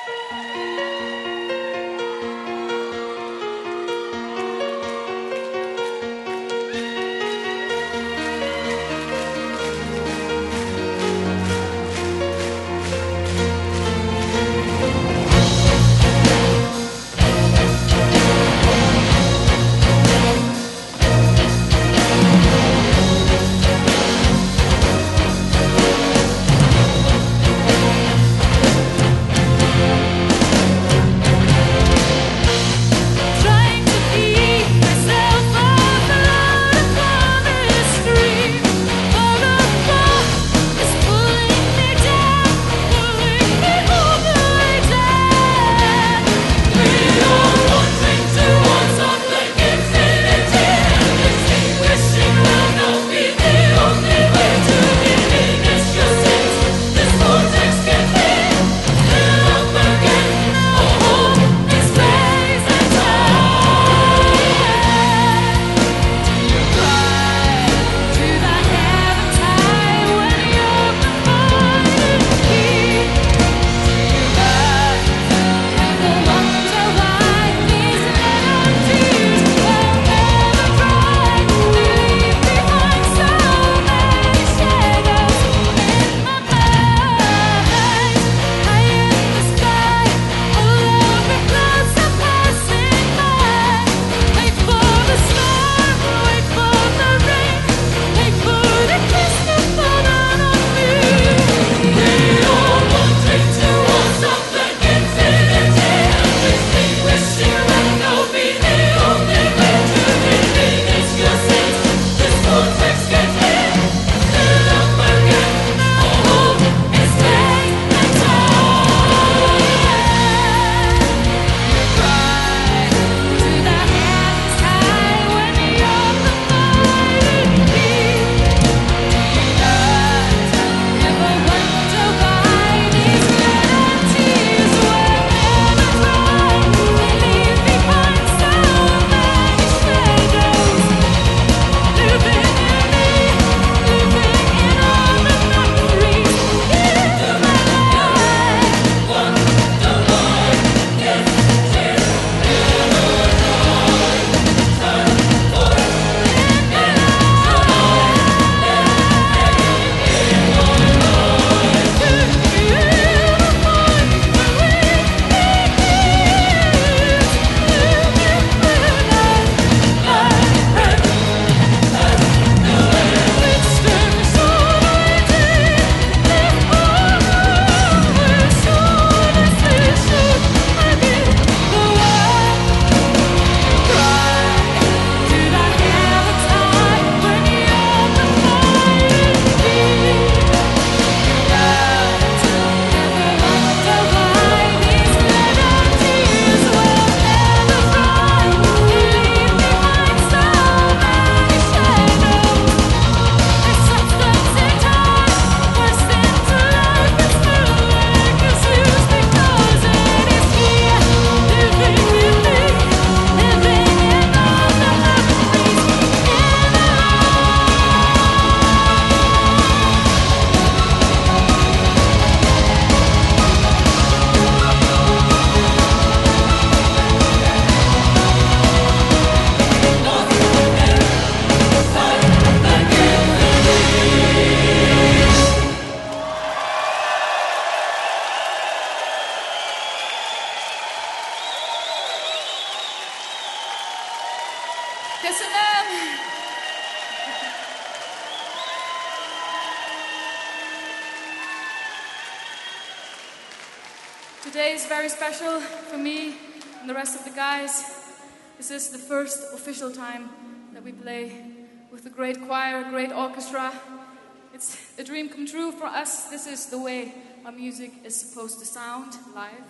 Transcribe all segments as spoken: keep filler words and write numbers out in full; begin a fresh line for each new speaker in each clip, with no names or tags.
Today is very special for me and the rest of the guys. This is the first official time that we play with a great choir, a great orchestra. It's a dream come true for us. This is the way our music is supposed to sound live.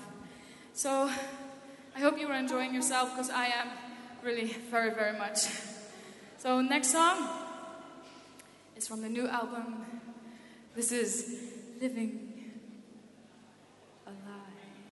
So I hope you are enjoying yourself, because I am really very, very much. So next song is from the new album. This is Living